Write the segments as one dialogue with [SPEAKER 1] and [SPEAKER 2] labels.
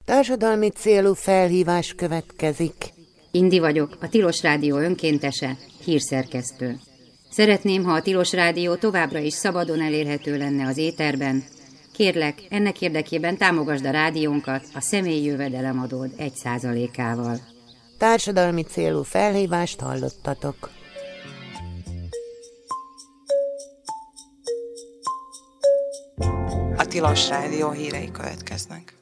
[SPEAKER 1] Társadalmi célú felhívás következik.
[SPEAKER 2] Indi vagyok, a Tilos Rádió önkéntese, hírszerkesztő. Szeretném, ha a Tilos Rádió továbbra is szabadon elérhető lenne az éterben. Kérlek, ennek érdekében támogasd a rádiónkat a személyi jövedelemadód 1%-ával.
[SPEAKER 1] Társadalmi célú felhívást hallottatok.
[SPEAKER 3] A Tilos Rádió hírei következnek.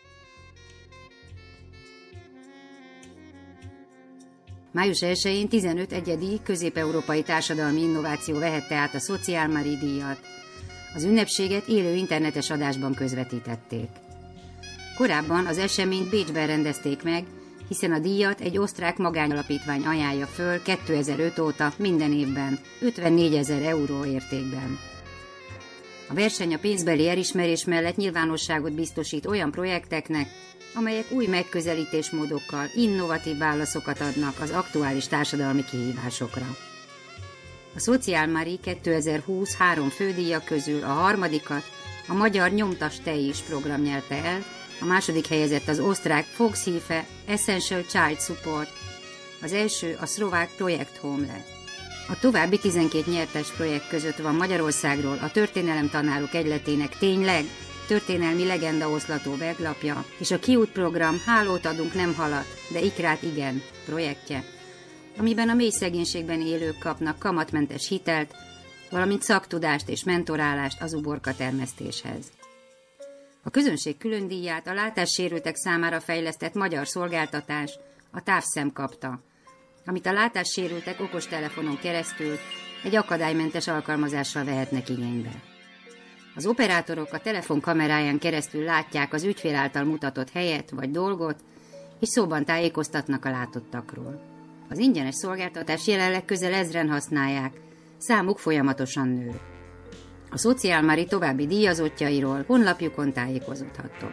[SPEAKER 2] Május 1-én 15 egyedi közép-európai társadalmi innováció vehette át a Social Mari díjat. Az ünnepséget élő internetes adásban közvetítették. Korábban az eseményt Bécsben rendezték meg, hiszen a díjat egy osztrák magányalapítvány ajánlja föl 2005 óta minden évben 54 000 euró értékben. A verseny a pénzbeli elismerés mellett nyilvánosságot biztosít olyan projekteknek, amelyek új megközelítésmódokkal innovatív válaszokat adnak az aktuális társadalmi kihívásokra. A Social Mari 2020 3 fődíjak közül a harmadikat a magyar Nyomtas Te is program nyerte el, a második helyezett az osztrák Volkshilfe Essential Child Support, az első a szlovák Projekt Home lett. A további 12 nyertes projekt között van Magyarországról a Történelemtanárok Egyletének Tényleg történelmi legendaoszlató weblapja, és a Kiút program Hálót adunk nem halat, de ikrát igen projektje, amiben a mély szegénységben élők kapnak kamatmentes hitelt, valamint szaktudást és mentorálást az uborka termesztéshez. A közönség külön díját a látássérültek számára fejlesztett magyar szolgáltatás, a Távszem kapta, amit a látássérültek okostelefonon keresztül egy akadálymentes alkalmazással vehetnek igénybe. Az operátorok a telefon kameráján keresztül látják az ügyfél által mutatott helyet vagy dolgot, és szóban tájékoztatnak a látottakról. Az ingyenes szolgáltatás jelenleg közel 1000-en használják, számuk folyamatosan nő. A Social Mari további díjazottjairól honlapjukon tájékozódhattok.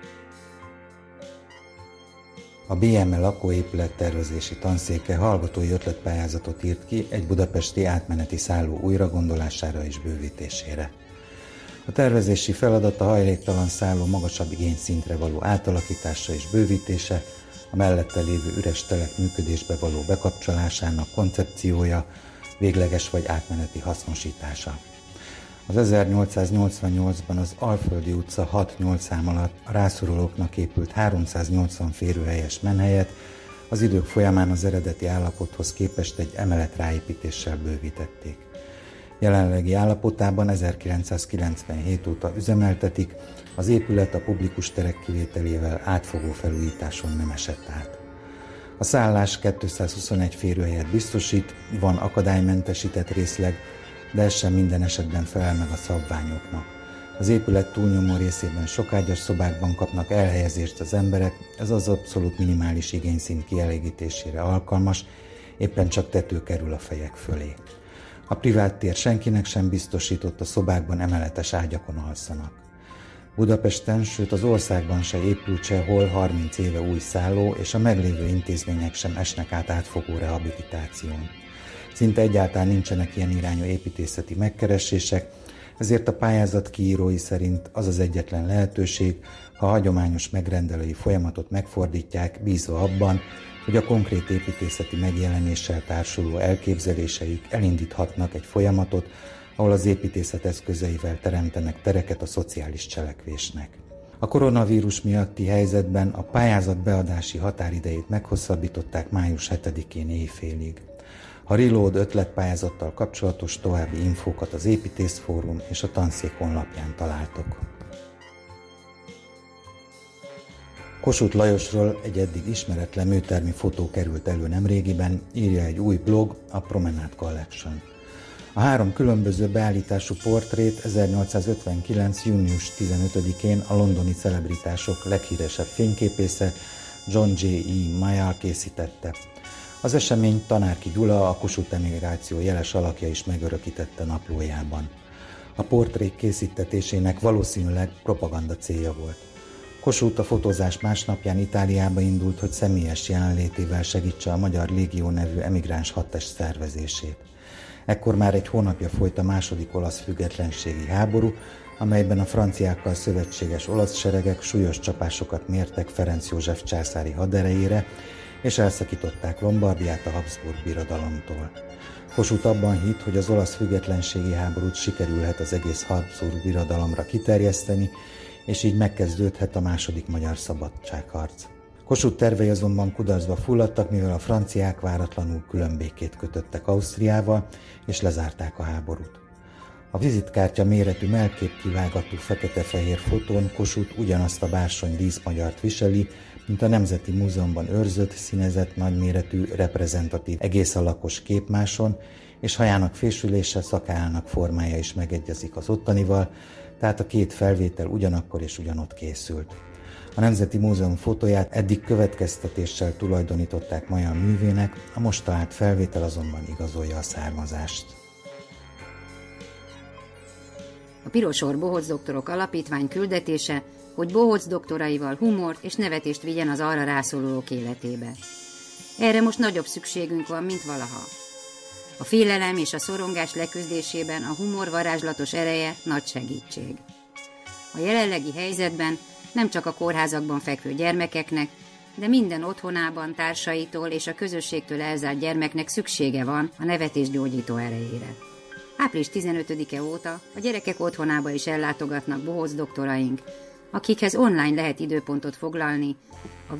[SPEAKER 4] A BME lakóépülettervezési tanszéke hallgatói ötletpályázatot írt ki egy budapesti átmeneti szálló újragondolására és bővítésére. A tervezési feladat a hajléktalan szálló magasabb igényszintre való átalakítása és bővítése, a mellette lévő üres telek működésbe való bekapcsolásának koncepciója, végleges vagy átmeneti hasznosítása. Az 1888-ban az Alföldi utca 6-8 szám alatt a rászorulóknak épült 380 férőhelyes menhelyet az idők folyamán az eredeti állapothoz képest egy emelet ráépítéssel bővítették. Jelenlegi állapotában 1997 óta üzemeltetik, az épület a publikus terek kivételével átfogó felújításon nem esett át. A szállás 221 férőhelyet biztosít, van akadálymentesített részleg, de ez sem minden esetben felel meg a szabványoknak. Az épület túlnyomó részében sokágyas szobákban kapnak elhelyezést az emberek, ez az abszolút minimális igényszint kielégítésére alkalmas, éppen csak tető kerül a fejek fölé. A privát tér senkinek sem biztosított, a szobákban emeletes ágyakon alszanak. Budapesten, sőt az országban se épült sehol 30 éve új szálló, és a meglévő intézmények sem esnek át átfogó rehabilitáción. Szinte egyáltalán nincsenek ilyen irányú építészeti megkeresések, ezért a pályázat kiírói szerint az az egyetlen lehetőség, ha a hagyományos megrendelői folyamatot megfordítják, bízva abban, hogy a konkrét építészeti megjelenéssel társuló elképzeléseik elindíthatnak egy folyamatot, ahol az építészet eszközeivel teremtenek tereket a szociális cselekvésnek. A koronavírus miatti helyzetben a pályázat beadási határidejét meghosszabbították május 7-én éjfélig. A Reload ötletpályázattal kapcsolatos további infókat az Építészfórum és a tanszék honlapján találtok. Kossuth Lajosról egy eddig ismeretlen műtermi fotó került elő nemrégiben, írja egy új blog, a Promenade Collection. A 3 különböző beállítású portrét 1859. június 15-én a londoni celebritások leghíresebb fényképésze John J.E. Mayer készítette. Az esemény Tanárki Gyula, a Kossuth emigráció jeles alakja is megörökítette naplójában. A portrék készítetésének valószínűleg propaganda célja volt. Kossuth a fotózás másnapján Itáliába indult, hogy személyes jelenlétével segítse a Magyar Légió nevű emigráns hadtest szervezését. Ekkor már egy hónapja folyt a második olasz függetlenségi háború, amelyben a franciákkal szövetséges olasz seregek súlyos csapásokat mértek Ferenc József császári haderejére, és elszakították Lombardiát a Habsburg birodalomtól. Kossuth abban hitt, hogy az olasz függetlenségi háborút sikerülhet az egész Habsburg birodalomra kiterjeszteni, és így megkezdődhet a második magyar szabadságharc. Kossuth tervei azonban kudarcba fulladtak, mivel a franciák váratlanul különbékét kötöttek Ausztriával, és lezárták a háborút. A vizitkártya méretű mellképkivágatú fekete-fehér fotón Kossuth ugyanazt a bársony díszmagyart viseli, mint a Nemzeti Múzeumban őrzött, színezett, nagyméretű, reprezentatív egész alakos képmáson, és hajának fésülése, szakállának formája is megegyezik az ottanival, tehát a két felvétel ugyanakkor és ugyanott készült. A Nemzeti Múzeum fotóját eddig következtetéssel tulajdonították Mayan művének, a most talált felvétel azonban igazolja a származást.
[SPEAKER 2] A Piros-Orr Bohóc Doktorok Alapítvány küldetése, hogy Bohóc doktoraival humort és nevetést vigyen az arra rászorulók életébe. Erre most nagyobb szükségünk van, mint valaha. A félelem és a szorongás leküzdésében a humor varázslatos ereje nagy segítség. A jelenlegi helyzetben nem csak a kórházakban fekvő gyermekeknek, de minden otthonában, társaitól és a közösségtől elzárt gyermeknek szüksége van a nevetés gyógyító erejére. Április 15-e óta a gyerekek otthonába is ellátogatnak Bohóc doktoraink, akikhez online lehet időpontot foglalni a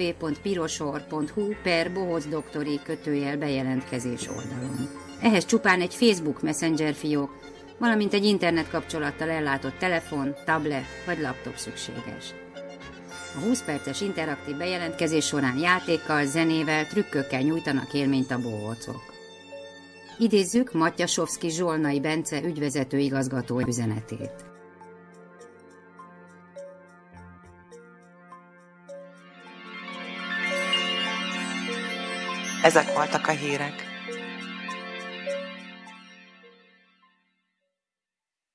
[SPEAKER 2] www.pirosorr.hu/bohocdoktori-bejelentkezés oldalon. Ehhez csupán egy Facebook Messenger fiók, valamint egy internetkapcsolattal ellátott telefon, tablet vagy laptop szükséges. A 20 perces interaktív bejelentkezés során játékkal, zenével, trükkökkel nyújtanak élményt a bohócok. Idézzük Matyasovszky Zsolnai Bence ügyvezető igazgató üzenetét.
[SPEAKER 3] Ezek voltak a hírek.